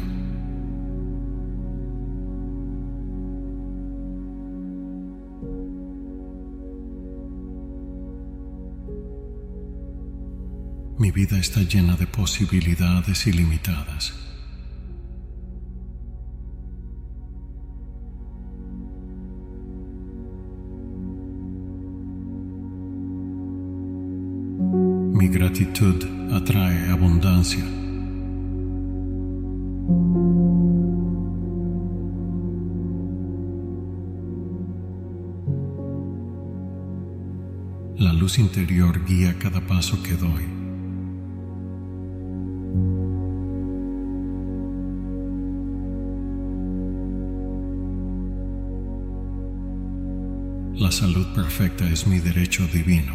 Mi vida está llena de posibilidades ilimitadas. Mi gratitud atrae abundancia. La luz interior guía cada paso que doy. La salud perfecta es mi derecho divino.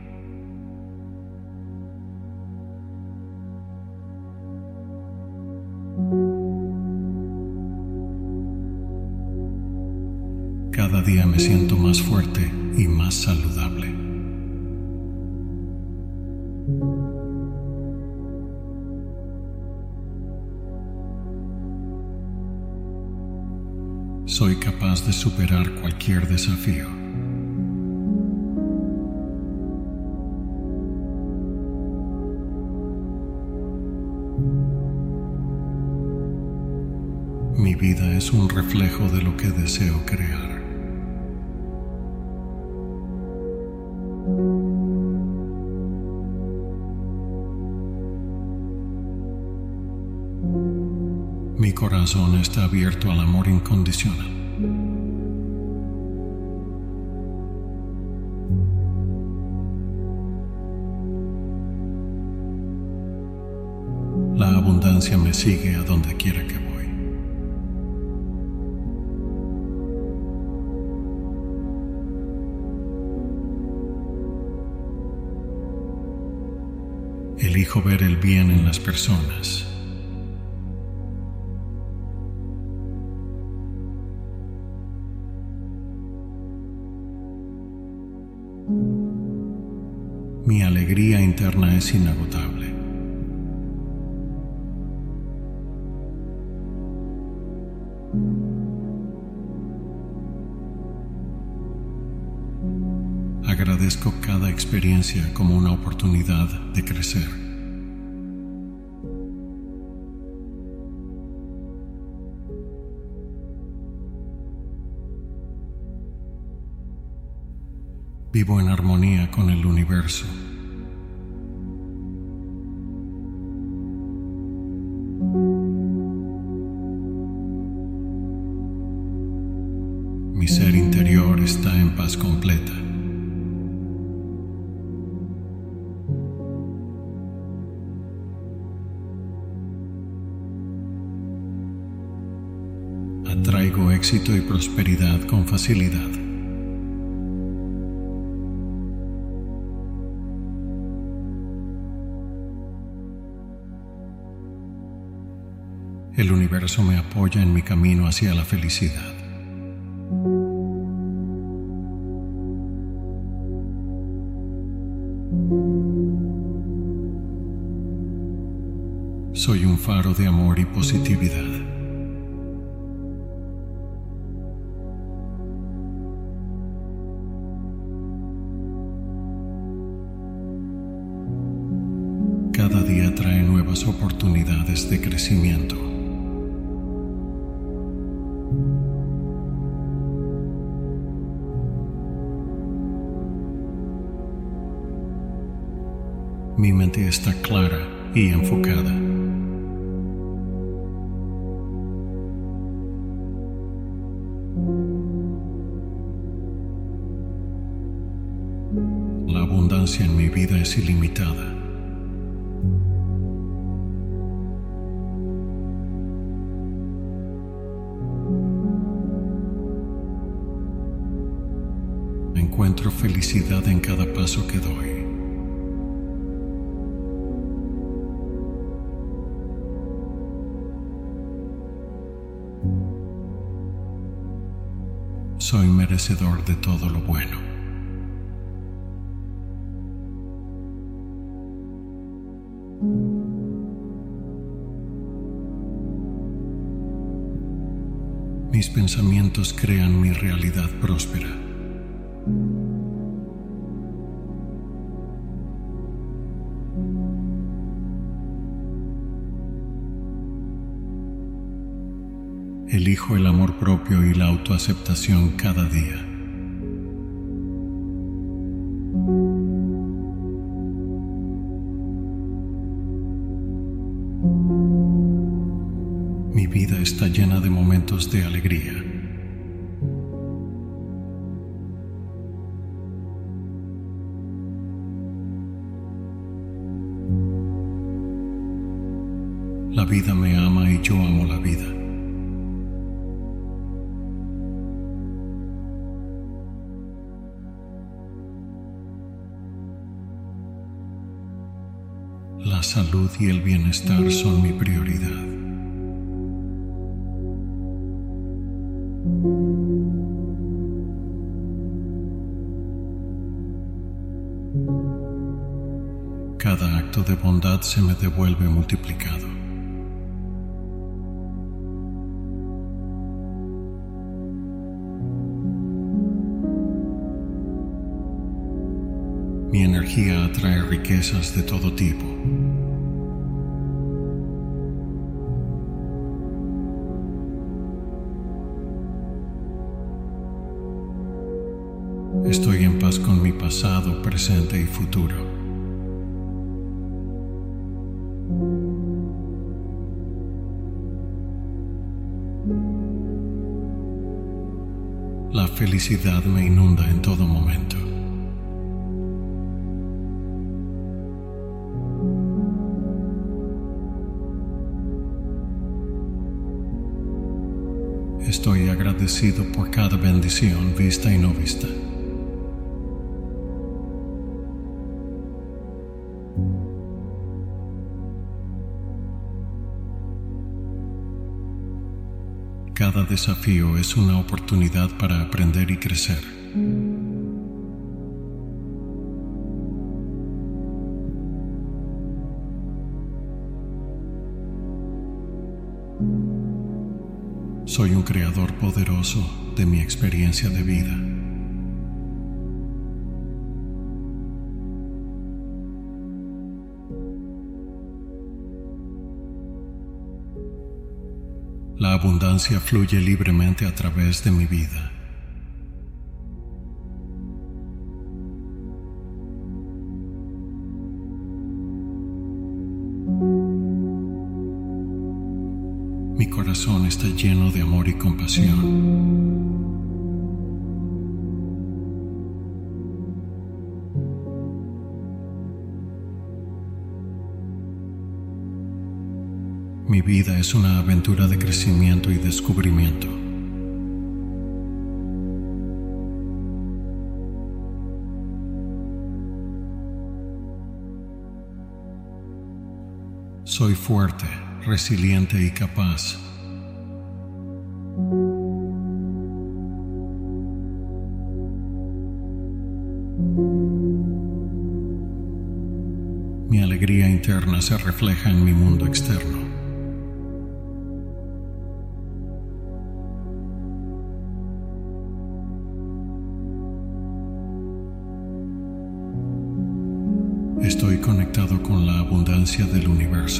Cada día me siento más fuerte y más saludable. Soy capaz de superar cualquier desafío. Mi vida es un reflejo de lo que deseo crear. Mi corazón está abierto al amor incondicional. abundancia me sigue a donde quiera que voy. Elijo ver el bien en las personas. Mi alegría interna es inagotable. Agradezco cada experiencia como una oportunidad de crecer. Vivo en armonía con el universo. Mi ser interior está en paz completa. Atraigo éxito y prosperidad con facilidad. El universo me apoya en mi camino hacia la felicidad. Soy un faro de amor y positividad. Cada día trae nuevas oportunidades de crecimiento. Mi mente está clara y enfocada. La abundancia en mi vida es ilimitada. Encuentro felicidad en cada paso que doy. Soy merecedor de todo lo bueno. Mis pensamientos crean mi realidad próspera. Elijo el amor propio y la autoaceptación cada día. Mi vida está llena de momentos de alegría. La vida me ama y yo amo la vida. La salud y el bienestar son mi prioridad. Cada acto de bondad se me devuelve multiplicado. Mi energía atrae riquezas de todo tipo. Estoy en paz con mi pasado, presente y futuro. La felicidad me inunda en todo momento. estoy agradecido por cada bendición vista y no vista. Cada desafío es una oportunidad para aprender y crecer. Soy un creador poderoso de mi experiencia de vida. La abundancia fluye libremente a través de mi vida. Mi corazón está lleno de amor y compasión. Mi vida es una aventura de crecimiento y descubrimiento. Soy fuerte, resiliente y capaz. Mi alegría interna se refleja en mi mundo externo. Estoy conectado con la abundancia del universo.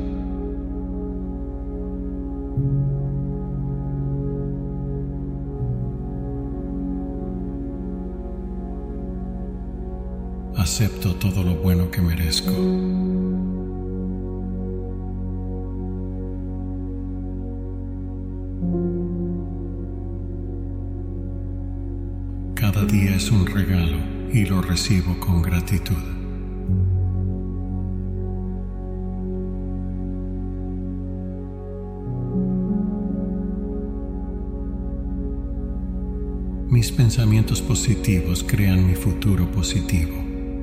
Acepto todo lo bueno que merezco. Cada día es un regalo y lo recibo con gratitud. Mis pensamientos positivos crean mi futuro positivo.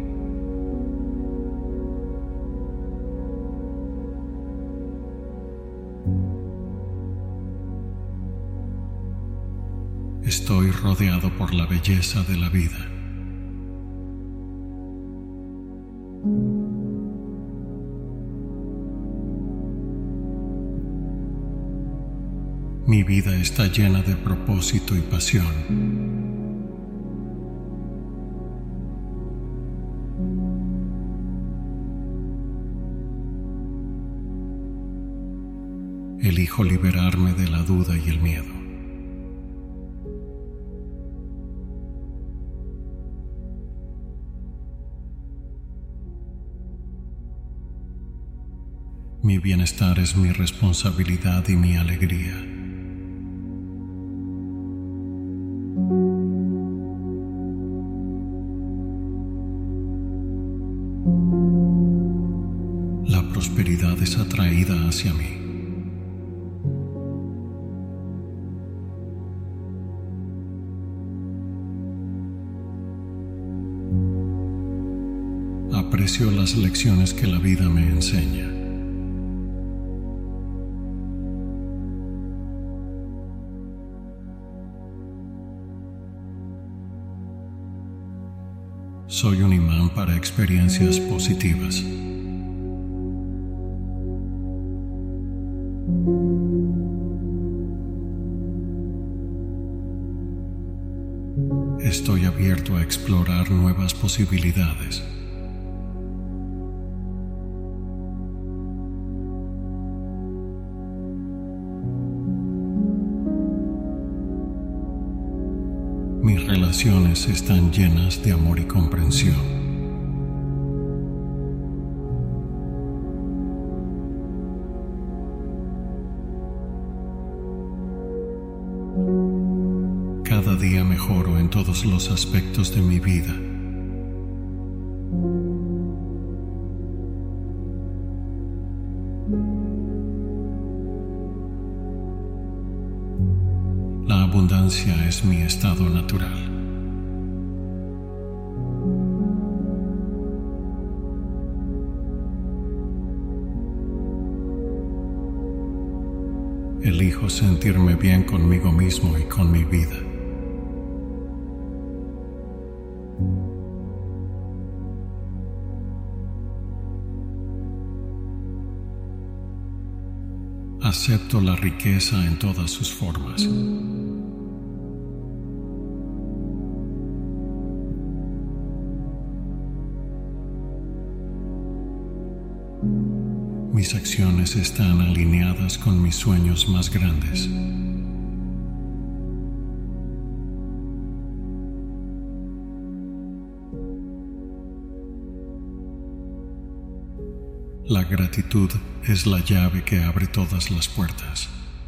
Estoy rodeado por la belleza de la vida. Mi vida está llena de propósito y pasión. Elijo liberarme de la duda y el miedo. Mi bienestar es mi responsabilidad y mi alegría. La prosperidad es atraída hacia mí. Aprecio las lecciones que la vida me enseña. Soy un imán para experiencias positivas. Estoy abierto a explorar nuevas posibilidades. Mis relaciones están llenas de amor y comprensión. Cada día mejoro en todos los aspectos de mi vida. abundancia es mi estado natural. Elijo sentirme bien conmigo mismo y con mi vida. Acepto la riqueza en todas sus formas. Mis acciones están alineadas con mis sueños más grandes. La gratitud es la llave que abre todas las puertas.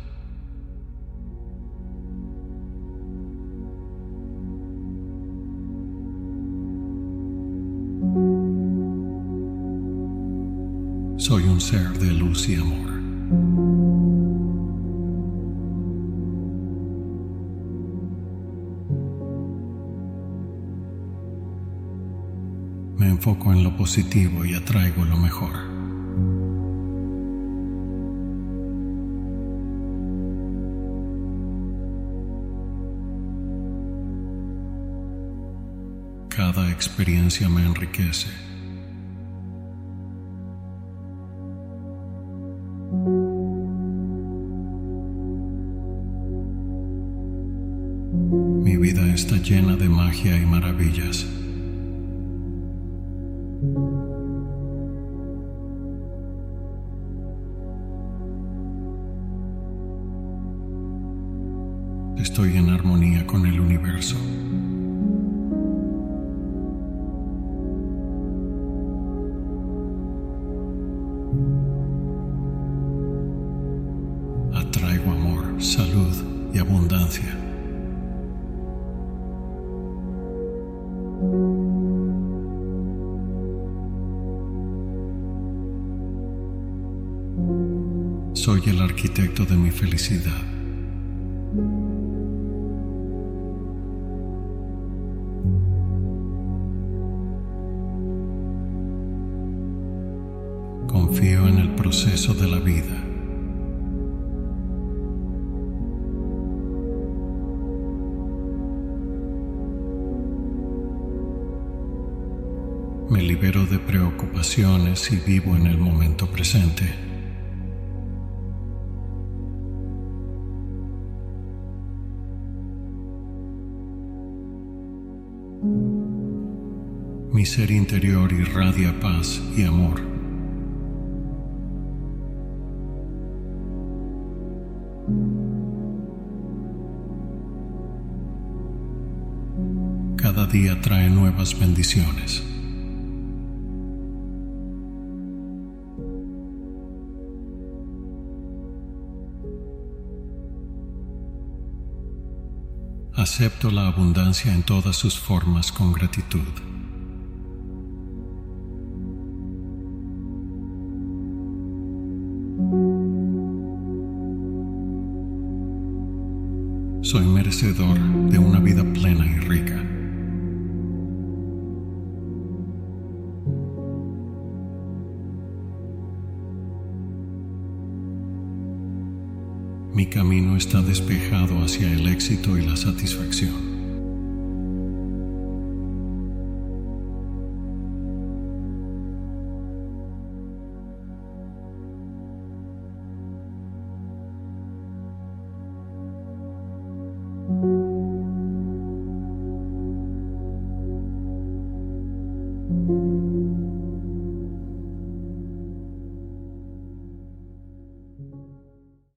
Soy un ser de luz y amor. Me enfoco en lo positivo y atraigo lo mejor. Cada experiencia me enriquece. Mi vida está llena de magia y maravillas. Estoy en armonía con el universo. Atraigo amor, salud y abundancia. Soy el arquitecto de mi felicidad. Confío en el proceso de la vida. Me libero de preocupaciones y vivo en el momento presente. Mi ser interior irradia paz y amor. Cada día trae nuevas bendiciones. Acepto la abundancia en todas sus formas con gratitud. Soy merecedor de una vida plena y rica. Mi camino está despejado hacia el éxito y la satisfacción.